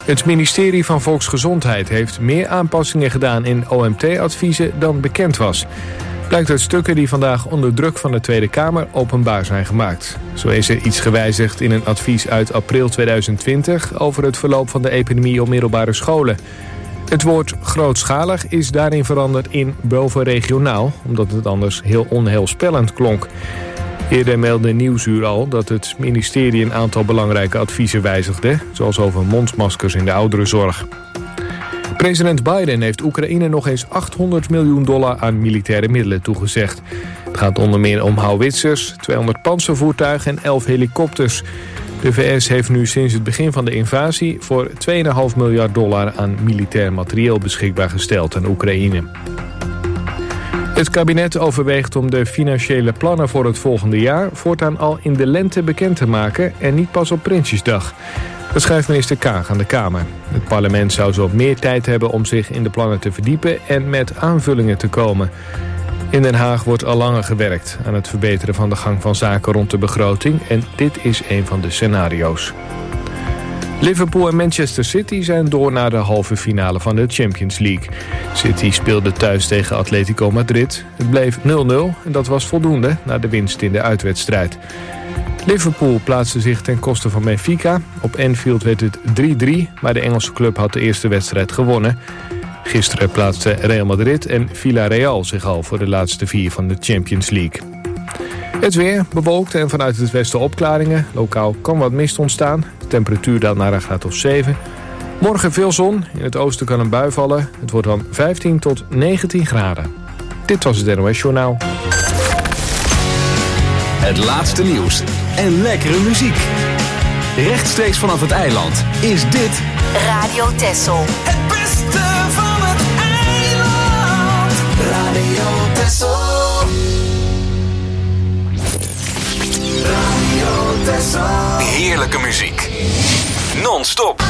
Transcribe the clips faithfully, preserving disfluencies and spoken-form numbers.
Het ministerie van Volksgezondheid heeft meer aanpassingen gedaan in O M T-adviezen dan bekend was. Blijkt uit stukken die vandaag onder druk van de Tweede Kamer openbaar zijn gemaakt. Zo is er iets gewijzigd in een advies uit april tweeduizend twintig... over het verloop van de epidemie op middelbare scholen. Het woord grootschalig is daarin veranderd in bovenregionaal... omdat het anders heel onheilspellend klonk. Eerder meldde Nieuwsuur al dat het ministerie een aantal belangrijke adviezen wijzigde... zoals over mondmaskers in de ouderenzorg. President Biden heeft Oekraïne nog eens achthonderd miljoen dollar aan militaire middelen toegezegd. Het gaat onder meer om houwitsers, tweehonderd pantservoertuigen en elf helikopters. De V S heeft nu sinds het begin van de invasie voor twee komma vijf miljard dollar aan militair materieel beschikbaar gesteld aan Oekraïne. Het kabinet overweegt om de financiële plannen voor het volgende jaar voortaan al in de lente bekend te maken en niet pas op Prinsjesdag. Dat schrijft minister Kaag aan de Kamer. Het parlement zou zo meer tijd hebben om zich in de plannen te verdiepen en met aanvullingen te komen. In Den Haag wordt al langer gewerkt aan het verbeteren van de gang van zaken rond de begroting en dit is een van de scenario's. Liverpool en Manchester City zijn door naar de halve finale van de Champions League. City speelde thuis tegen Atletico Madrid. Het bleef nul nul en dat was voldoende na de winst in de uitwedstrijd. Liverpool plaatste zich ten koste van Benfica. Op Anfield werd het drie drie, maar de Engelse club had de eerste wedstrijd gewonnen. Gisteren plaatsten Real Madrid en Villarreal zich al voor de laatste vier van de Champions League. Het weer, bewolkt en vanuit het westen opklaringen. Lokaal kan wat mist ontstaan. De temperatuur daalt naar een graad of zeven. Morgen veel zon, in het oosten kan een bui vallen. Het wordt dan vijftien tot negentien graden. Dit was het N O S Journaal. Het laatste nieuws en lekkere muziek. Rechtstreeks vanaf het eiland is dit Radio Texel. Het beste van het eiland. Radio Texel. Radio Texel. heerlijke muziek. Non-stop.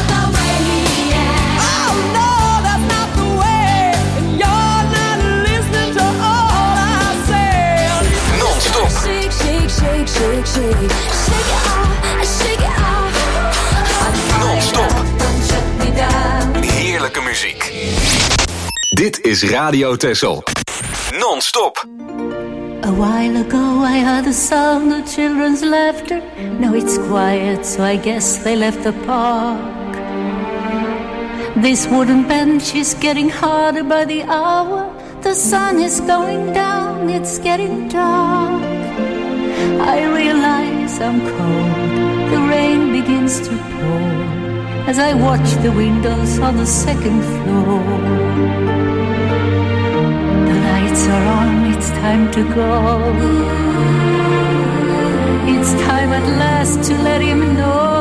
Non-stop. Shake, shake, shake, shake, shake. Shake it off, shake it off. Non-stop. Shut me down. Heerlijke muziek. Dit is Radio Texel. Non-stop. A while ago I heard the sound of children's laughter. Now it's quiet, so I guess they left the park. This wooden bench is getting harder by the hour. The sun is going down, it's getting dark. I realize I'm cold, the rain begins to pour as I watch the windows on the second floor. The lights are on, it's time to go. It's time at last to let him know.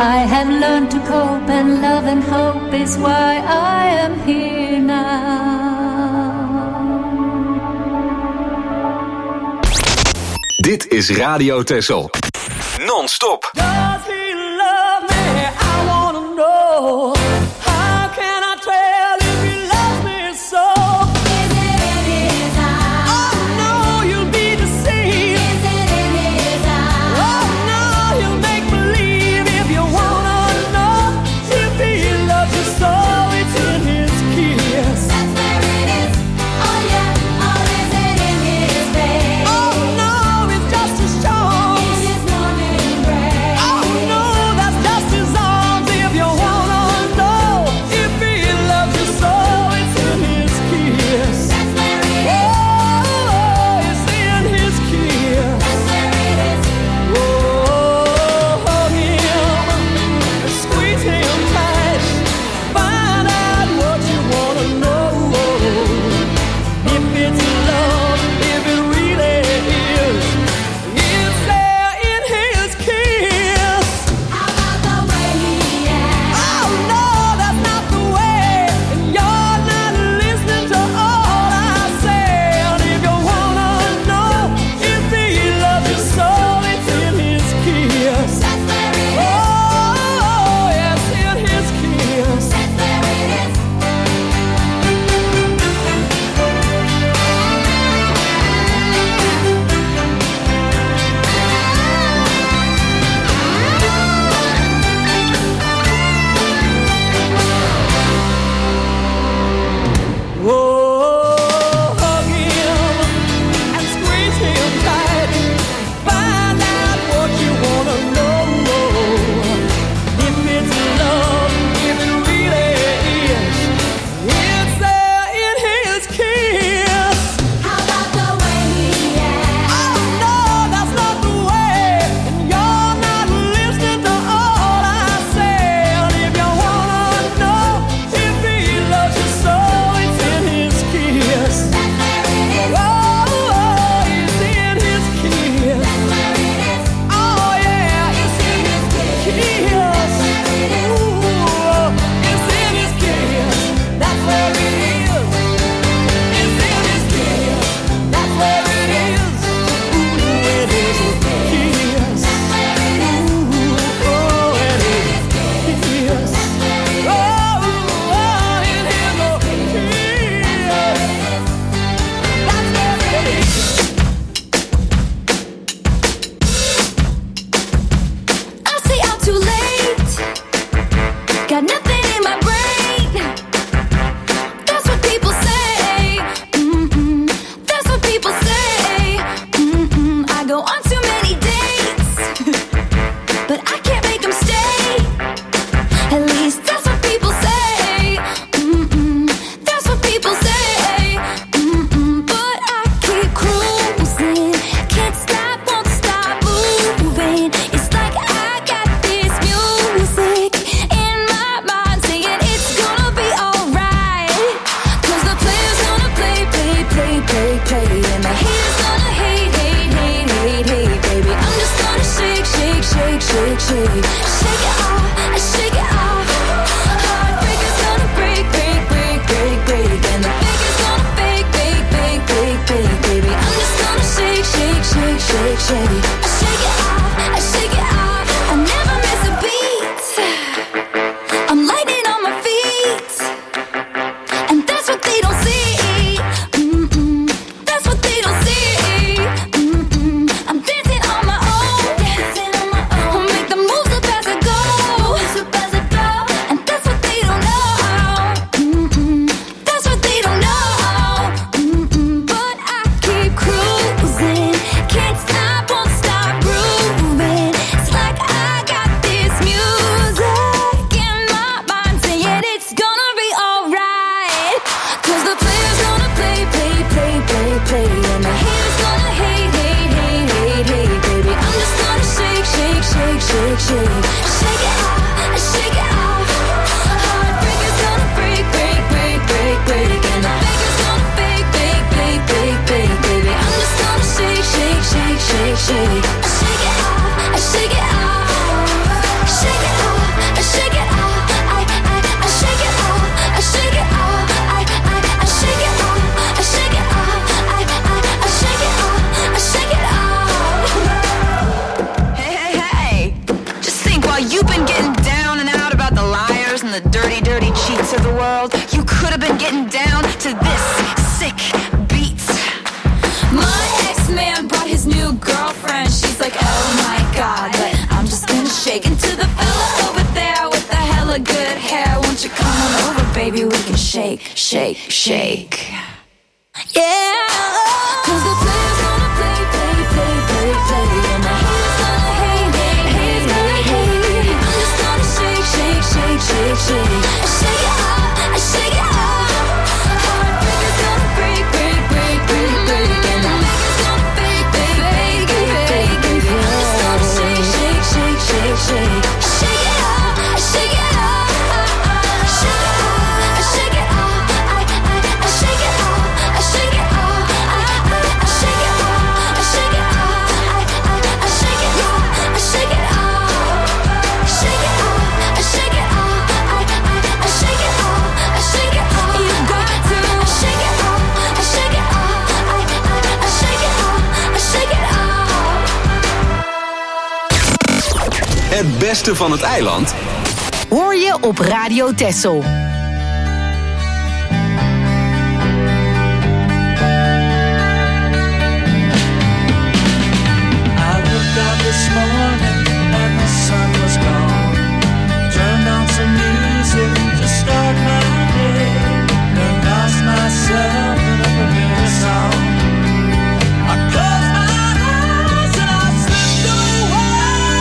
I have learned to cope, and love and hope is why I am here now. Dit is Radio Texel. Non-stop. Does he love me? I wanna know. How can I tell if he loves me so? Is it in his eyes? Oh no, you'll be deceived. Is it in his eyes? Oh no, he'll make believe. If you wanna know if he loves you so, it's in his kiss. That's where it is. Oh yeah. Or is it in his face? Oh no, it's just as strong. In his warm embrace? Oh no, that's just his arms. If you wanna know if he loves you so, it's in his kiss. That's where it is. Oh, it's in his kiss. That's where it is. Oh, hug him, squeeze him tight, find out what you wanna know. If it's love, if it really is, it's there in his kiss. How about the way he acts? Oh no, that's not the way, and you're not listening to all I say. And if you wanna know if he loves you so, it's in his kiss. That's where it is. Oh, yes, in his kiss. That's where it is. Oh, hug him and squeeze him tight. Find out what you wanna know. If it's love, if it really is, it's there in his kiss. How about the way he acts? Oh no, that's not the way, and you're not listening to all I say. And if you wanna know if he loves you so, it's in his kiss. That's where it is. Oh, it's in his kiss. That's where it is. Oh yeah, it's in his kiss. Ooh, it's in his kiss. That's where it is. It's in his kiss. That's where it is. Ooh, it is his kiss. Ooh, oh, it is his kiss. Oh, oh, it is his kiss. That's where it is. I stay out too late. Got nothing in my brain. That's what people say. Mm-mm. That's what people say. Mm-mm. I go on too many dates, but I can't make them stay. At least that's what people say. Mm-mm. That's what people say. Mm-mm. But I keep cruising. Can't stop, won't stop moving. It's like I got this music in my mind saying it's gonna be alright. 'Cause the player's gonna play, play, play, play, play. And the haters gonna hate, hate, hate, hate, hate, baby. I'm just gonna shake, shake, shake, shake, shake. Shake it off, I shake it off. Heartbreaker's gonna break, break, break, break, break. And the faker's gonna fake, fake, fake, fake, fake, baby. I'm just gonna shake, shake, shake, shake, shake. I shake it off, I shake it off. I never miss a beat. I'm lightning on my feet, and that's what they don't see. Mm-mm. That's what they don't see. Mm-mm. I'm dancing on my own, dancing on my own. Make the moves up as I to the world. You could have been getting down to this sick beat. My ex-man brought his new girlfriend. She's like, oh my God, but I'm just gonna shake into the fella over there with the hella good hair. Won't you come on over, baby? We can shake, shake, shake. Yeah, cause the player's gonna play, play, play, play, play. And the haters gonna hate, hate, hate, hate, hate. I'm just gonna shake, shake, shake, shake, shake. I shake it off, I shake it off. Heartbreaker's gonna break, break, break, break, break. And the maker's gonna fake, fake, fake, fake, fake. I'm just gonna shake, shake, shake, shake, shake. I shake it off, I shake it off. I shake it off, I shake it off. I, I, I shake it off. I shake it off, I, I, I shake it off, I shake it off, I, I, I shake it off, I shake it off, shake it off, I shake it off, I, I, I shake it off, I shake it off, you got to, I shake it off, I shake it off, I, I, I shake it off, I shake it off. Het beste van het eiland hoor je op Radio Texel. This morning and the sun was gone. Turned on some music to start my day. And lost myself in a familiar song. I closed my eyes and I slipped away.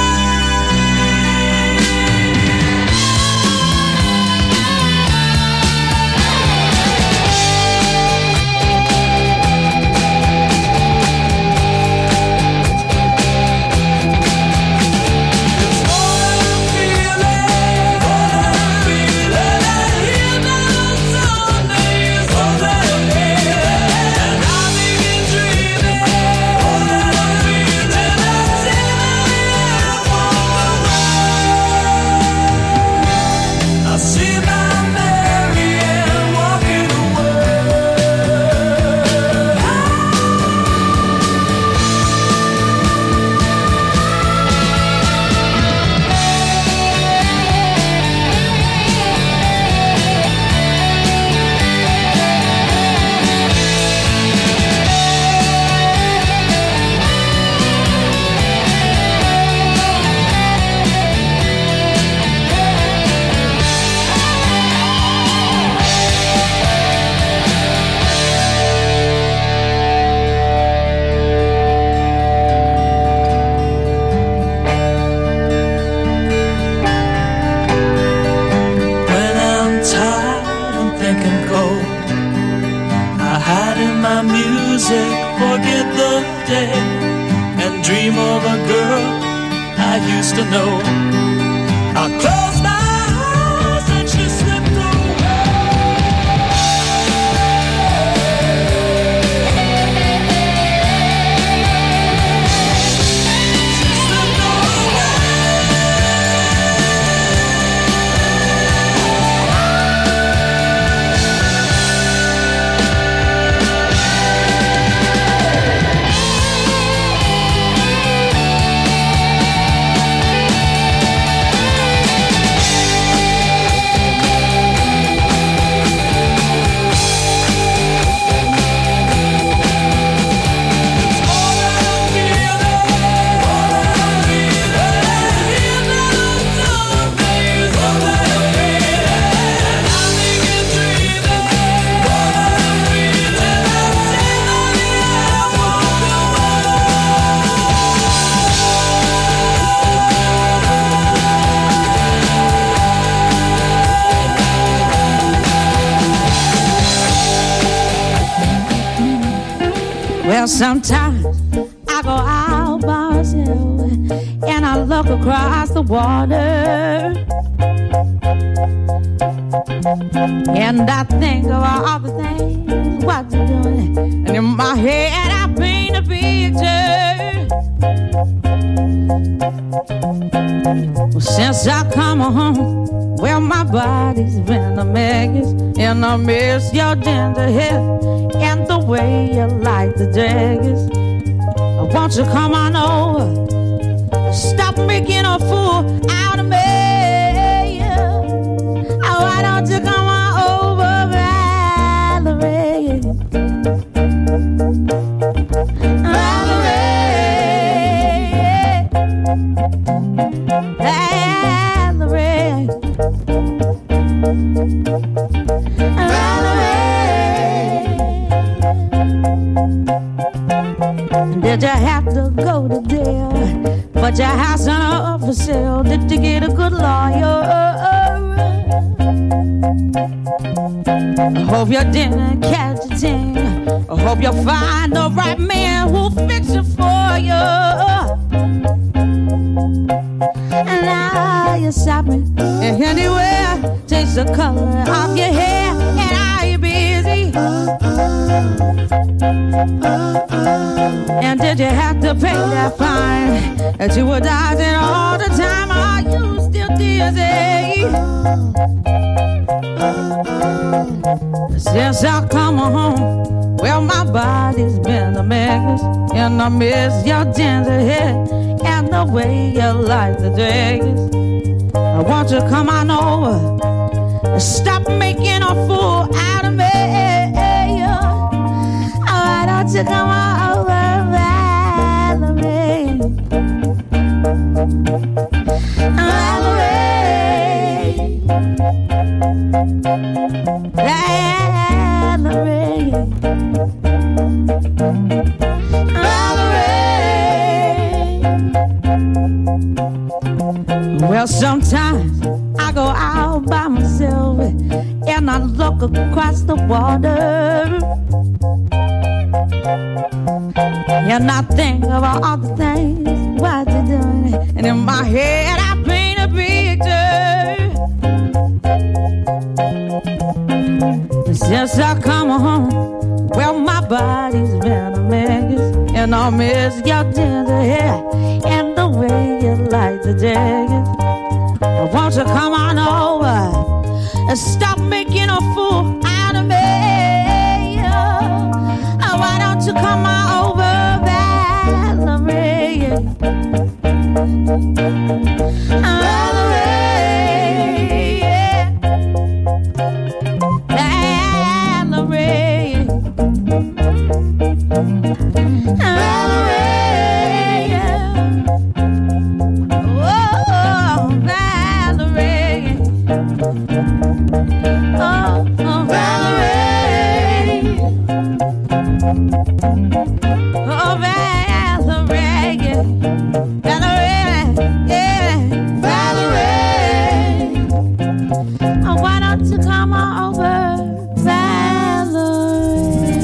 Well, sometimes I go out by myself and I look across the water and I think of all the things what you're doing, and in my head I paint a picture. Well, since I come home, well, my body's been a mess, and I miss your ginger hair and the way you like the daggers. Won't you come on over? Stop making a fool out of me. Oh, why don't you come on Valerie, Valerie, did you have to go to jail? But your house on up for sale. Did you get a good lawyer? I hope you didn't catch a thing. I hope you find the right man who'll fix it for you. And now you're shopping anywhere. Change the color of your hair. And are you busy? And did you have to pay that fine that you were dodging all the time? Are you still dizzy? Since I come home, well, my body's been a mess, and I miss your ginger hair and the way you like the dress. I want you to come on over and stop making a fool out of me. Why don't you come on over, Valerie? Valerie, Valerie. Well, sometimes I go out by myself and I look across the water, and I think about all the things what you're doing, and in my head I paint a picture. Since I come home, well, my body's been a mess, and I miss your ginger hair and the way you like the jacket. Won't you come on over and stop making a fool out of me? Why don't you come on over, Valerie? Valerie, yeah. Valerie, Valerie, yeah. Oh, Valerie, oh, oh, Valerie, oh, Valerie, yeah. Valerie, yeah, Valerie. Oh, why don't you come on over, Valerie?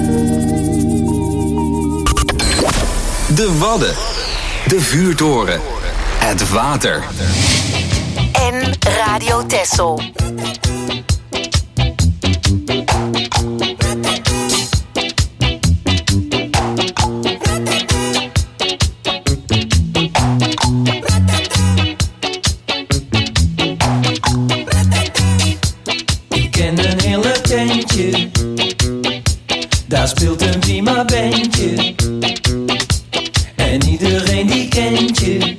De Wadden. De vuurtoren. Het water. En Radio Texel. Ik ken een hele tentje, daar speelt een prima bandje. En iedereen die kent je.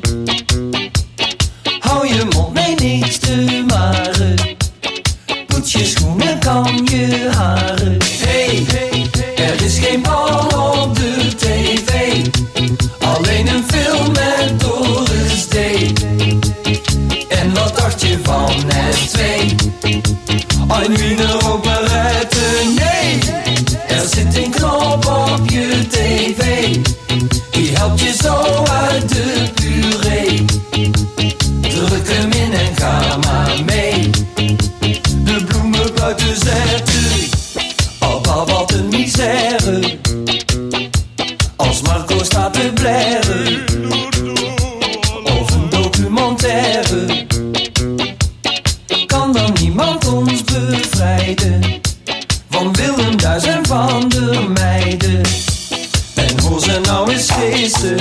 Hou je mond mee niks te maren. Poets je schoenen, kam je haren. Hey, er is geen bal op de tv. Alleen een film met Doris D. En wat dacht je van het twee? Een Wiener operette, nee. Er zit een knop op je tv. Die helpt je zo uit de puree. Druk hem in en ga maar mee. De bloemen buiten zetten. Alba, wat een misère. Als Marco staat te blaren. Of een documentaire. Kan dan niemand ons bevrijden van Willem Duis en van de meiden. En hoor ze nou eens geesten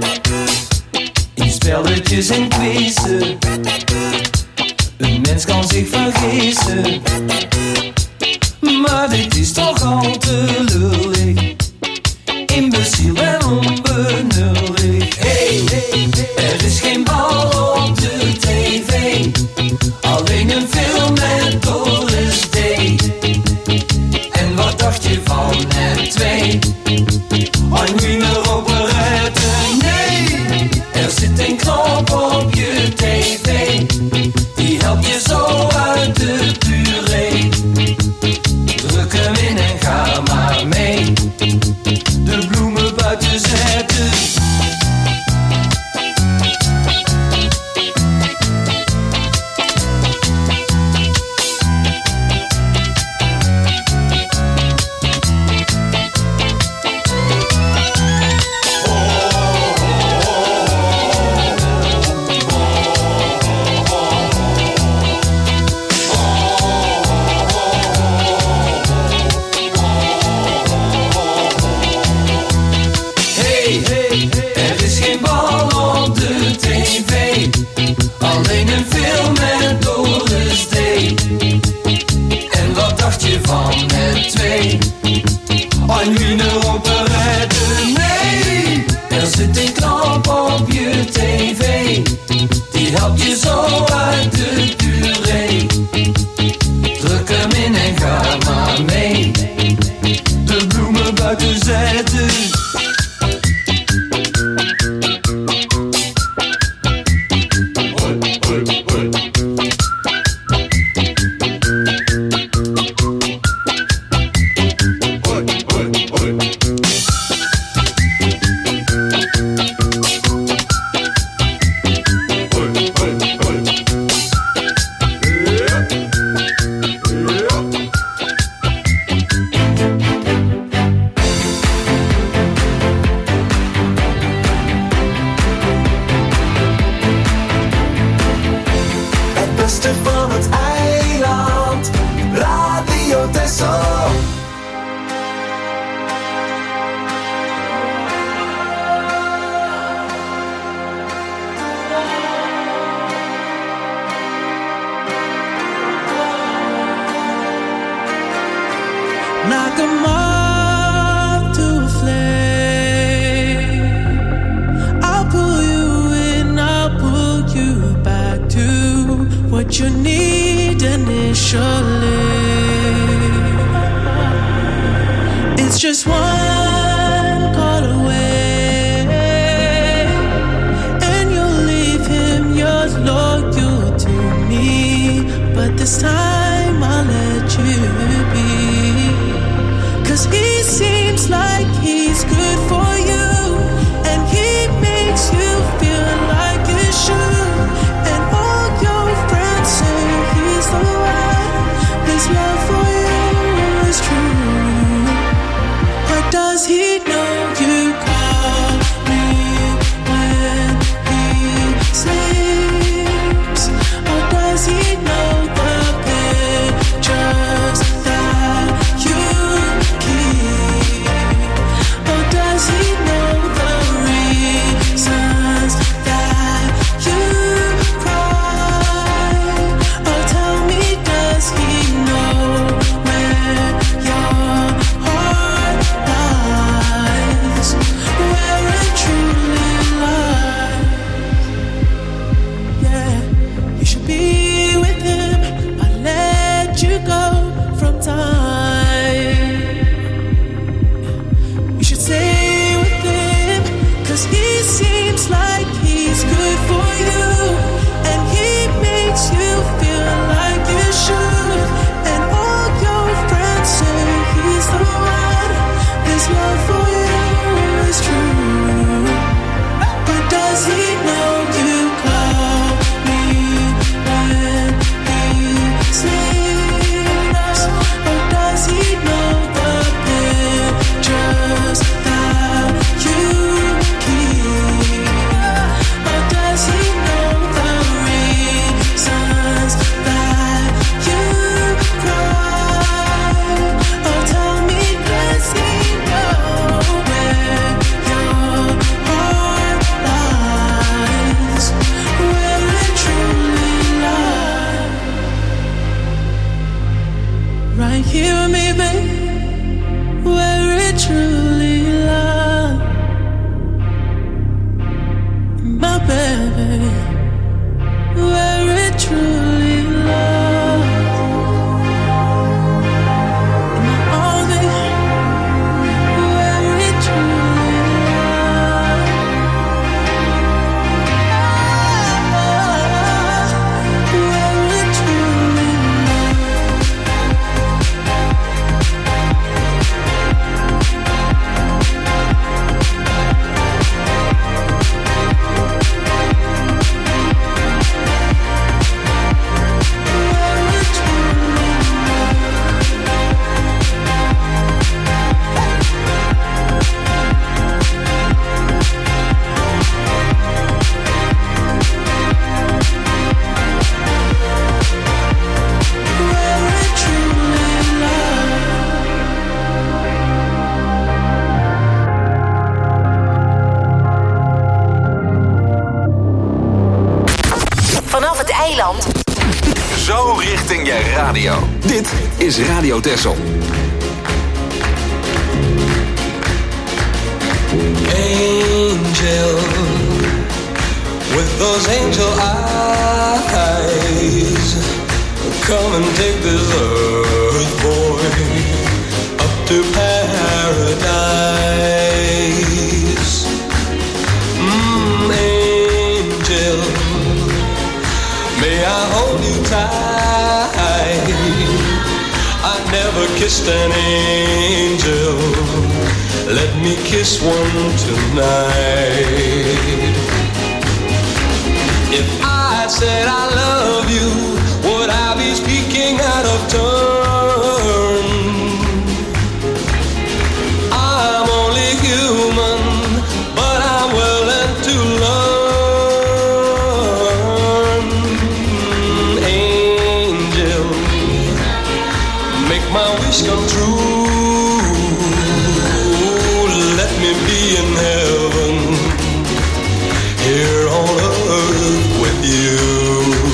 in spelletjes en quizzen. Een mens kan zich vergissen, maar dit is toch al te lullig. Imbeciel en onbenullig. Hey, er is geen bal op de tv. Alleen een film met Doris D. En wat dacht je van het twee? Een Wiener operette, nee. Er zit een knop like a moth to a flame. I'll pull you in, I'll pull you back to what you need initially. It's just one call away, and you'll leave him, you're loyal to me. But this time I'll let you be, 'cause he seems like he's good for you, and he makes you feel like you should. And all your friends say he's the one, his love for you is true. But does he know you call me when he sleeps? Or does he know the pictures that you keep? Or does he know the reasons that you cry? Or tell me, does he know where your heart lies, where it truly lies? Yeah, you should be with him. I let you go from time. You should stay with him, 'cause he seems like he's good for you, and he makes you feel like you should. And all your friends say he's the one, his love for you is true. But does he know you call me when he sleeps? Or does he know the pictures that you keep? Or does he know the reasons that you cry? Or tell me, does he know where your heart lies, where it truly lies? Right here with me, babe, where it truly lies. My baby, where it truly lies. My all, baby, where it truly lies. Where it truly Vanaf het eiland. Zo richting je radio. Dit is Radio Texel. Angel, with those angel eyes, come and take this earth boy up to paradise. Mm, angel, may I hold you tight? I never kissed an angel. Let me kiss one tonight. If I said I love you, would I be speaking out of turn? I'm only human, but I'm willing to learn. Angel, make my wish come true. Let me be in heaven, here on earth with you.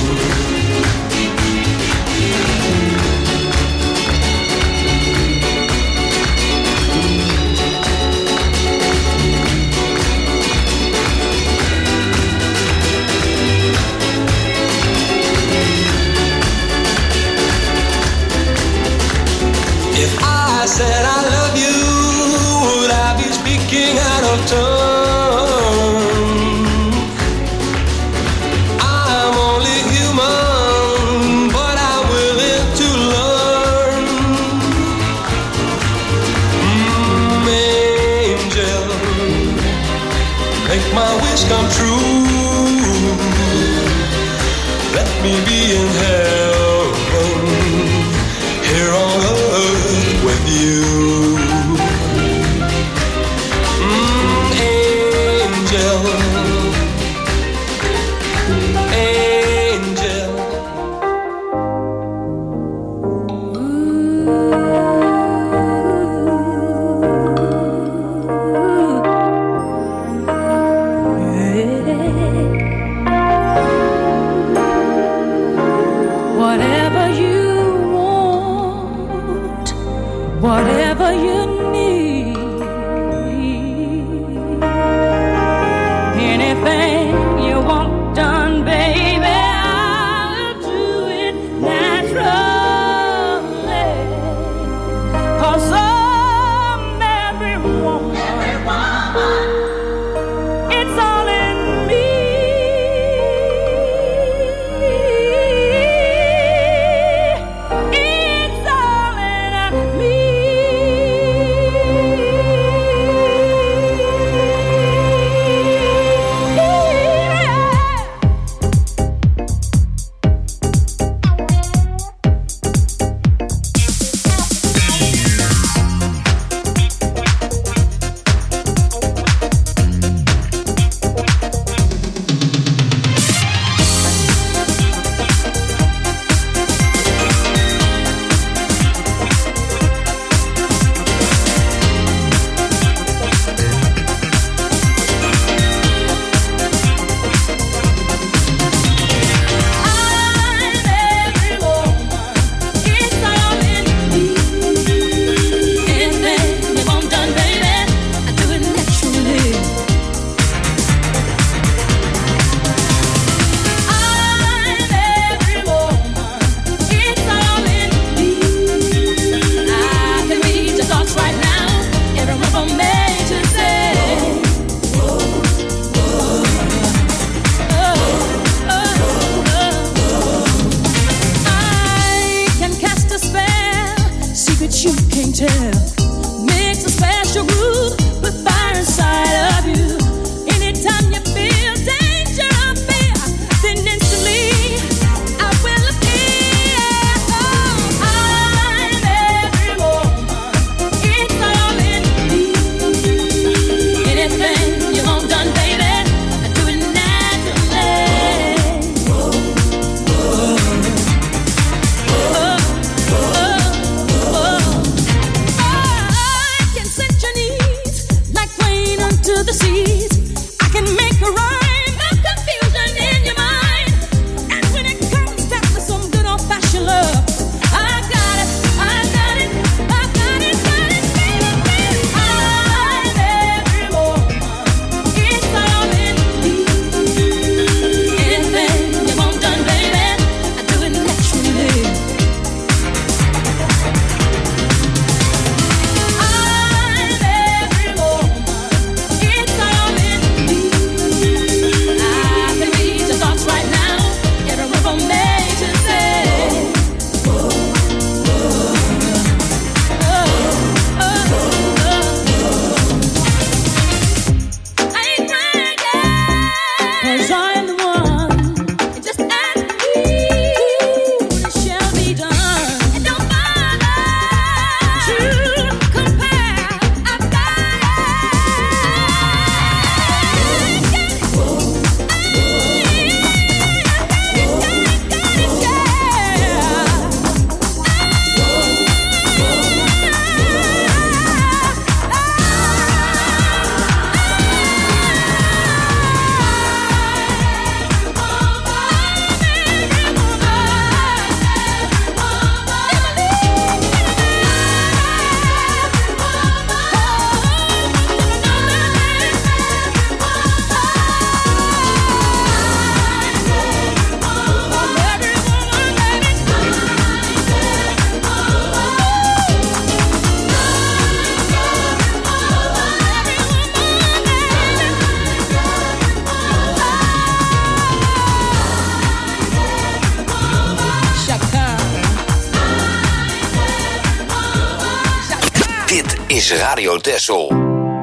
is Radio Texel.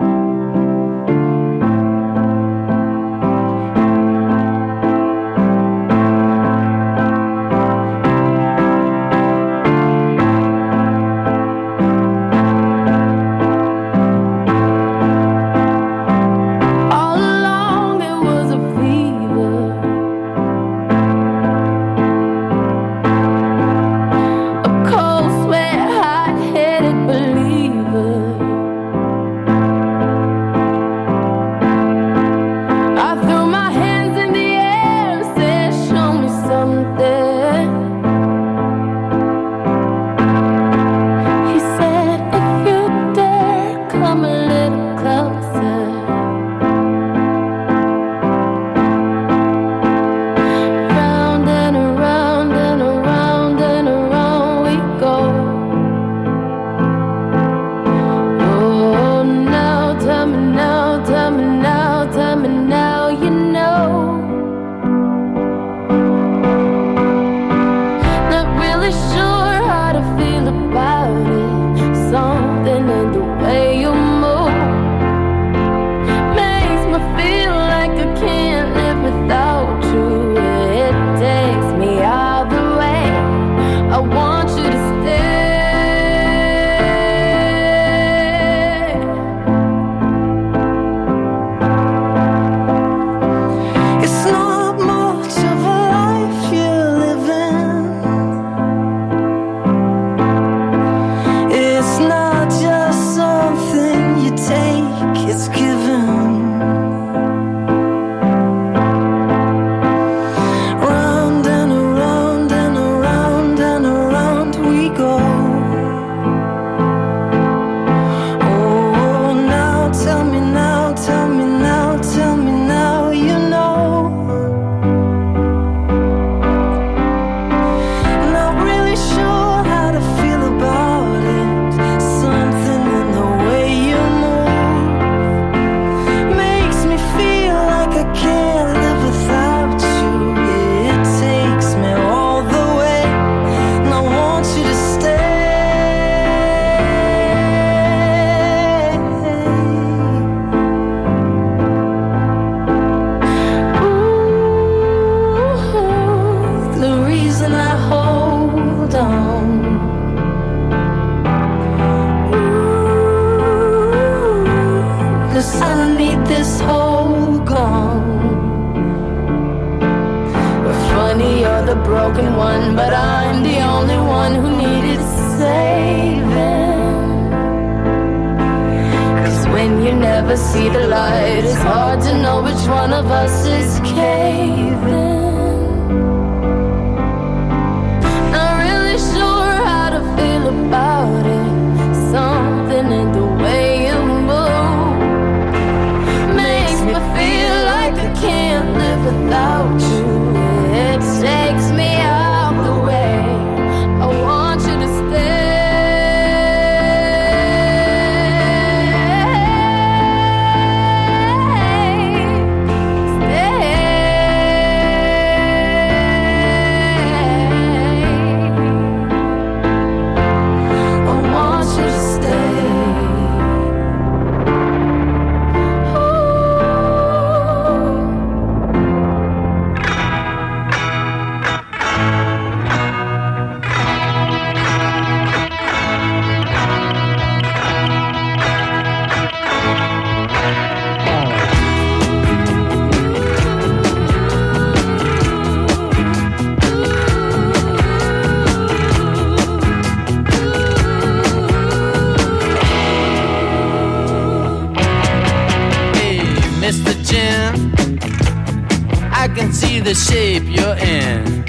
The shape you're in,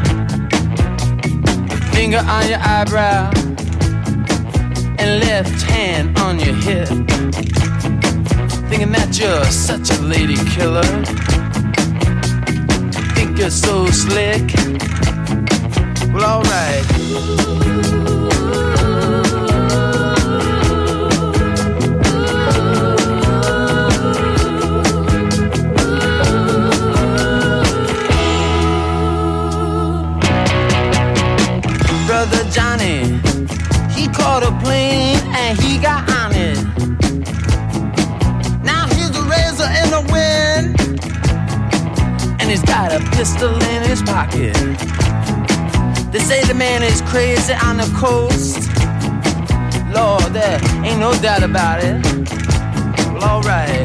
finger on your eyebrow and left hand on your hip, thinking that you're such a lady killer, think you're so slick. Well, alright. Brother Johnny, he caught a plane and he got on it. He's got a pistol in his pocket. They say the man is crazy on the coast. Lord, there ain't no doubt about it. Well, alright.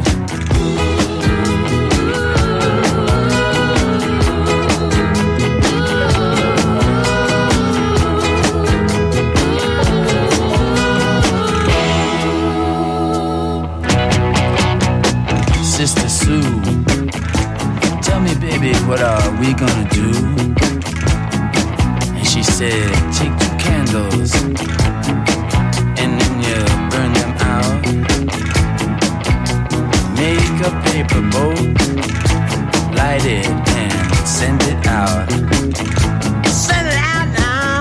Sister Sue, tell me, baby, what are we gonna do? And she said, take two candles and then you burn them out. Make a paper boat, light it and send it out. Send it out now.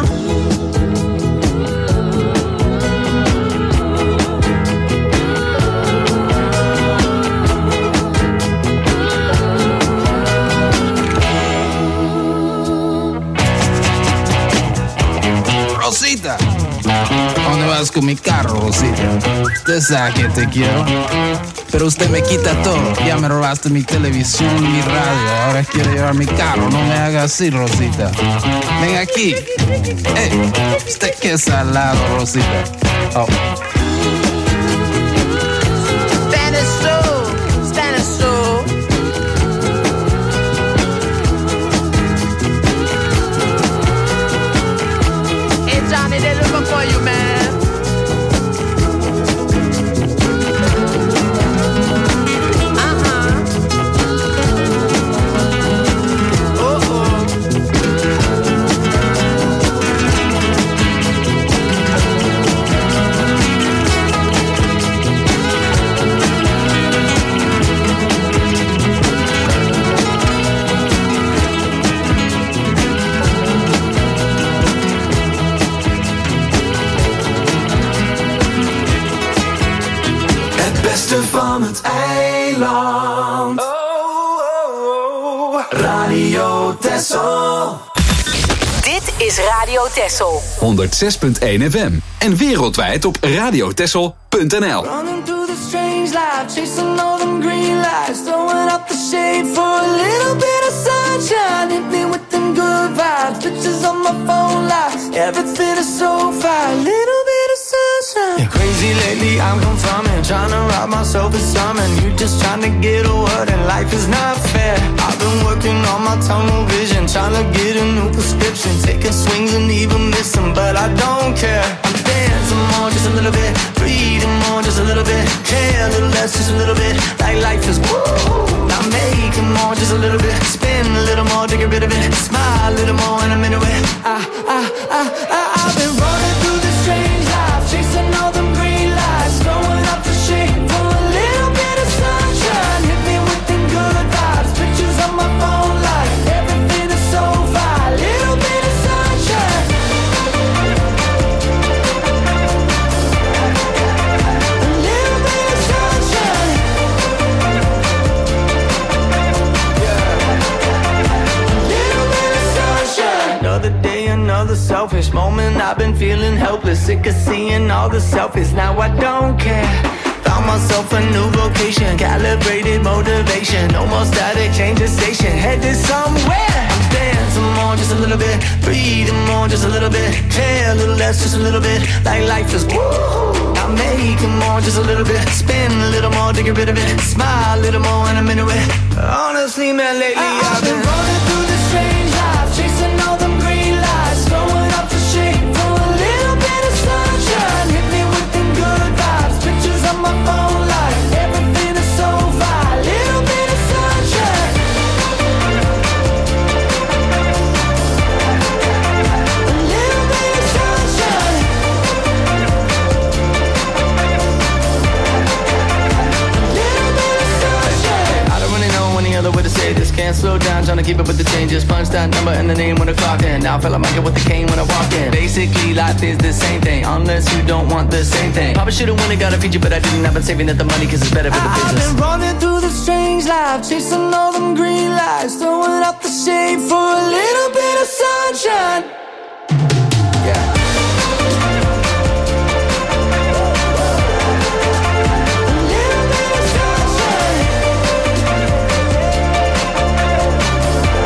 Rosita, ¿a dónde vas con mi carro, Rosita? Usted sabe que te quiero, pero usted me quita todo. Ya me robaste mi televisión y mi radio. Ahora quiere llevar mi carro. No me haga así, Rosita. Ven aquí. Hey, usted qué salado, Rosita. Oh. Spanish soul, Spanish soul. Hey Johnny, they're looking for you, man. Van het eiland. Oh, oh, oh. Radio Texel. Dit is Radio Texel. honderdzes punt één F M. En wereldwijd op radiotexel punt n l. Running through the strange life, chasing all them green lights, throwing up the shade for a little bit of sunshine. Hit me with them good vibes, pictures on my phone lights. Everything is so fine, little bit of sunshine. Yeah, crazy lately, I'm confirming, trying to rob myself of something. You just trying to get a word and life is not fair. I've been working on my tunnel vision, trying to get a new prescription, taking swings and even missing, but I don't care. I'm dancing more, just a little bit, breathing more, just a little bit, care a little less, just a little bit, like life is woo. I'm making more, just a little bit, spin a little more to get rid of it, smile a little more and I'm into it. I, I, I, I, I've been running through this strange life, chasing all them green lights, throwing up the shade for a little bit of sunshine. Hit me with them good vibes, pictures on my phone light, everything is so fine, little bit of sunshine. A little bit of sunshine. Another day, another selfish moment. I've been feeling helpless, sick of seeing all the selfies. Now I don't care. Found myself a new vocation, calibrated motivation. No more static, change the station, headed somewhere. I'm dancing more, just a little bit, breathing more, just a little bit, care a little less, just a little bit, like life is woo. I'm making more, just a little bit, spin a little more to get rid of it, smile a little more and I'm into it. Honestly, man, lately I, I've been running through this strange life, chasing all them green lights, throwing up the shade for a little bit of sunshine. Hit me with them good vibes, pictures on my phone light, everything is so fine, little bit of sunshine. A little bit of sunshine. A little bit of sunshine. I don't really know any other way to say this. Can't slow down, trying to keep up with the changes. Punch that number and the name when the clock in. Now I feel like I get with the cane when I walk in. Basically, life is the same thing, unless you don't want the same thing. Probably should've won it, got a feature, but I didn't. I've been saving up the money cause it's better for the business. I've been running through the strange life, chasing all them green lights, throwing up the shade for a little bit of sunshine. Yeah. A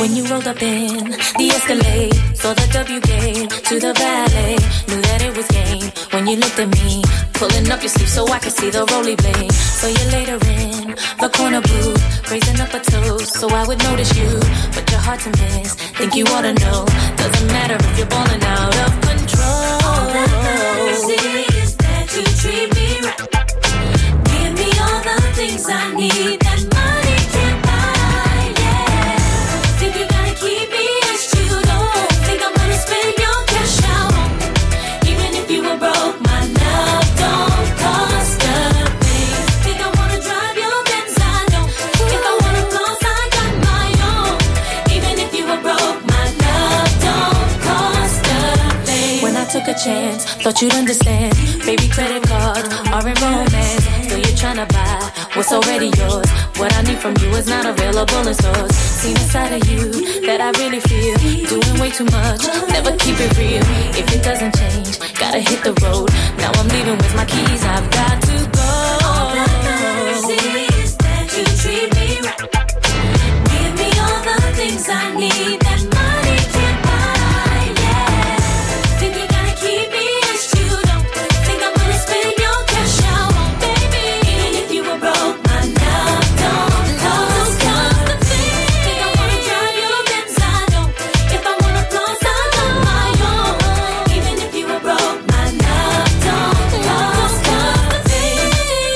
When you rolled up in the Escalade, saw the W game to the valet, knew that it was game. When you looked at me, pulling up your sleeve so I could see the roly blade. So you later in the corner booth, raising up a toast so I would notice you, but you're hard to miss. Think you ought to know, doesn't matter if you're balling out of control. All that matters is that you treat me right. Give me all the things I need that money can't buy. Yeah, think you gotta keep me as you don't think I'm gonna spend your cash out. Even if you were broke, my love don't cost a thing. Think I wanna drive your Benz, I don't. If I wanna floss, I got my own. Even if you were broke, my love don't cost a thing. When I took a chance, thought you'd understand. Baby, credit cards aren't romance. So you're tryna buy what's already yours. What I need from you is not available in stores. Seen a side of you that I really feel. Doing way too much, never keep it real. If it doesn't change, gotta hit the road. Now I'm leaving with my keys, I've got to go. All that matters is that you treat me right. Give me all the things I need that money can't buy. Yeah, think you gotta keep me as you don't think I'm gonna spend your cash out, baby. Even if you were broke, my love don't cost a thing. Think I wanna drive your Benz, I don't. If I wanna floss, I got my own. Even if you were broke, my love don't cost a thing.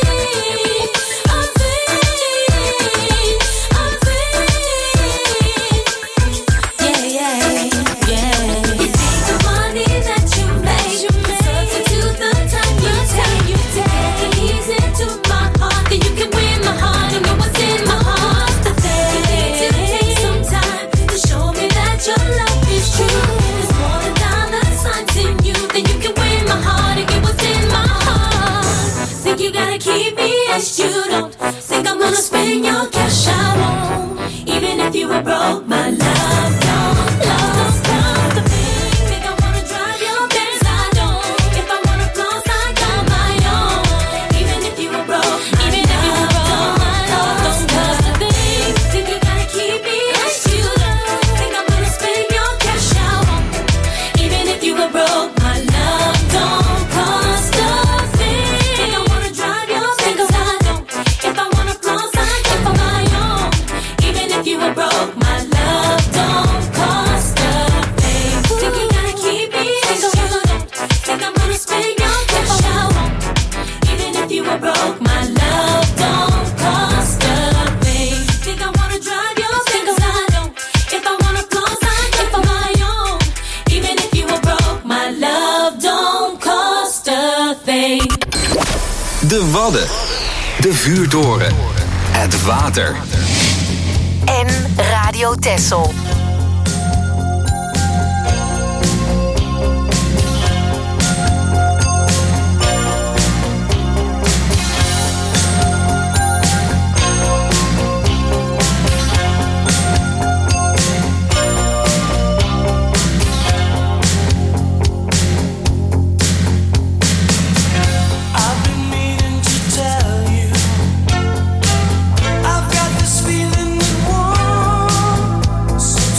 A thing, a thing. Yeah, yeah, yeah. You take the money that you make, substitute the time you take, you take it easy into my heart, then you can win my heart. You know what's in my heart. The thing you need to take some time to show me that your love is true. There's more than dollar signs in you, then you can win my heart and get what's in my heart. Think you gotta keep me as you don't think I'm gonna spend your cash, I won't. Even if you were broke, my love don't love cost a thing. Think I wanna drive your Benz, I don't. If I wanna floss, I got my own. Even if you were broke, even if you were broke, my love don't cost a thing. Think you gotta keep me as you don't think I'm gonna spend your cash, I won't. Even if you were broke, my love don't cost a thing. Think I wanna drive your Benz, I don't. If I wanna floss, I got my own. Even if you were broke, my love don't cost a thing. Think you gotta keep me as you don't think I'm gonna spend your cash, I won't. Even if you were broke, my love don't cost a thing. Think I wanna drive your Benz, I don't. If I wanna floss, I got my own. Even if you were broke, my love don't cost a thing. De Wadden. De Vuurtoren. Het water. En Radio Texel. I've been meaning to tell you, I've got this feeling that won't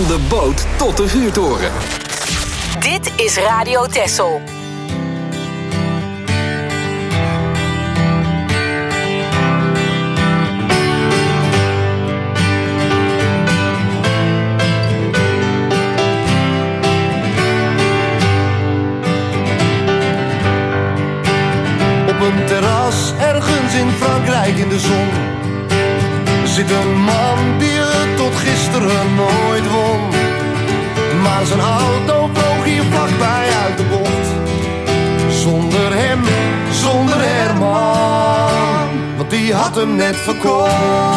de boot tot de vuurtoren. Dit is Radio Texel. Op een terras ergens in Frankrijk in de zon zit een man die het tot gisteren nooit won. Maar zijn auto vloog hier vlakbij uit de bocht. Zonder hem, zonder Herman, want die had hem net verkocht.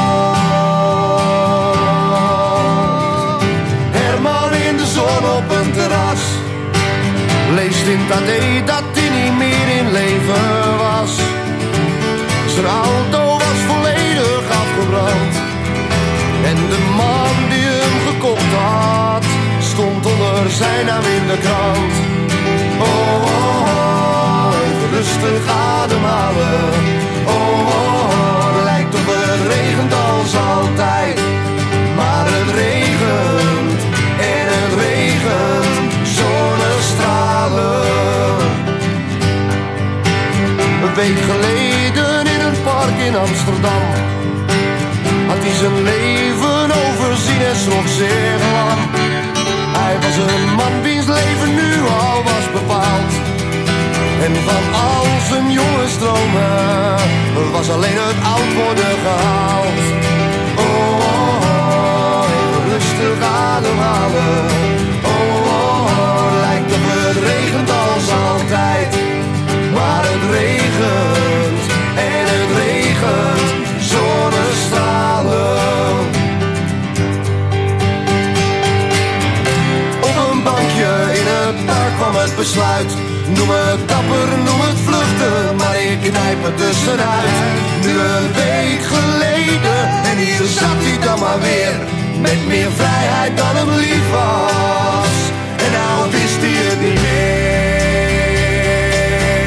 Herman in de zon op een terras leest in het A D dat hij niet meer in leven was. Zijn auto was volledig afgebrand en de man die hem gekocht had stond onder zijn naam in de krant. Oh, oh, oh, even rustig ademhalen. Oh, oh, oh, lijkt op het regent als altijd. Maar het regent en het regent zonnestralen. Een week geleden in een park in Amsterdam had hij zijn leven overzien en schrok zeer lang. Hij was een man wiens leven nu al was bepaald. En van al zijn jonge stromen was alleen het oud worden gehaald. Oh, oh, oh, even rustig ademhalen. Oh, oh, oh, lijkt op het regent als altijd. Maar het regent en het regent zonnestralen. In het park kwam het besluit. Noem het dapper, noem het vluchten, maar ik knijp het tussenuit. Nu een week geleden en hier zat hij dan maar weer. Met meer vrijheid dan hem lief was. En nou wist hij het niet meer.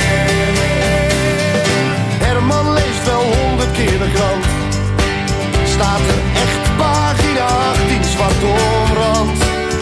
Herman leest wel honderd keer de krant. Staat er echt pagina achttien zwart omrand.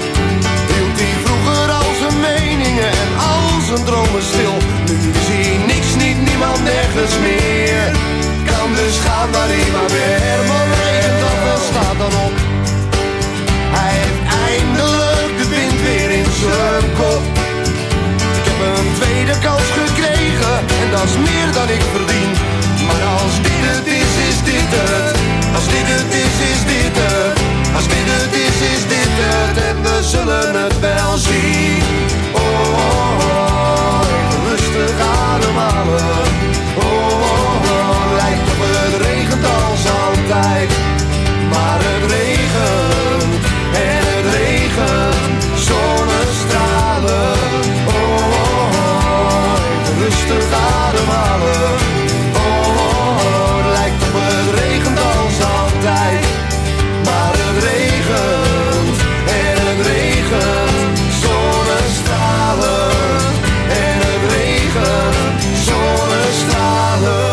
En al zijn dromen stil. Nu zie hij niks, niet niemand, nergens meer. Kan dus gaan waar hij maar weer. Herman regent af en staat dan op. Hij heeft eindelijk de wind weer in zijn kop. Ik heb een tweede kans gekregen en dat is meer dan ik verdien. Maar als dit het is, is dit het. Als dit het is, is dit het. Als dit het is, is dit het. En we zullen het wel zien. Oh, oh, oh, even rustig ademhalen. Oh, oh, oh, lijkt op het regent als altijd. Maar het regent en het regent zonnestralen. Oh, oh, oh, even rustig ademhalen. Oh, oh, oh, lijkt op het regent als altijd. Maar het regent en het regent zonnestralen. En het regent zonnestralen.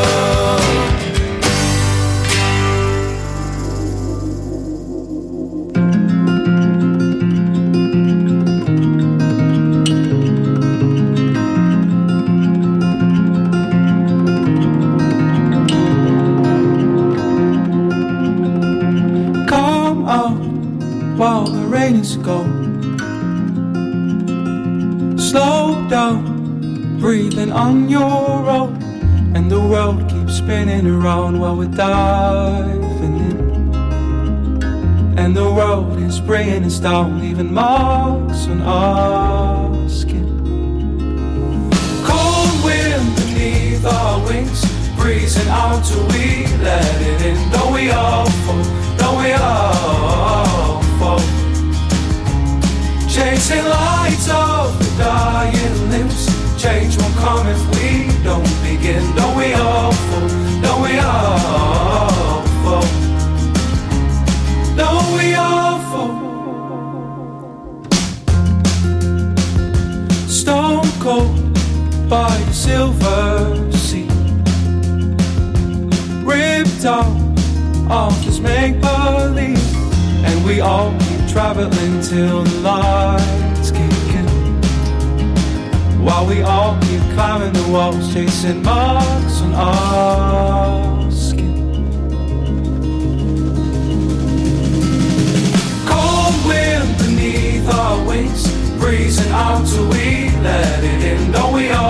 Come out while the rain is gone. Slow down, breathing on your own. And the world keeps spinning around while we're diving in. And the world is bringing us down, leaving marks on our skin. Cold wind beneath our wings, breezing out till we let it in. Don't we all fall, don't we all fall. Chasing lights of the dying limbs. Change won't come if we don't begin. Don't we all fall, don't we all fall. Don't we all fall. Stone cold by the silver sea, ripped out of this make-believe. And we all keep traveling till the lights kick in, while we all keep climbing the walls, chasing marks on our skin. Cold wind beneath our wings, breezing out till we let it in. Don't we all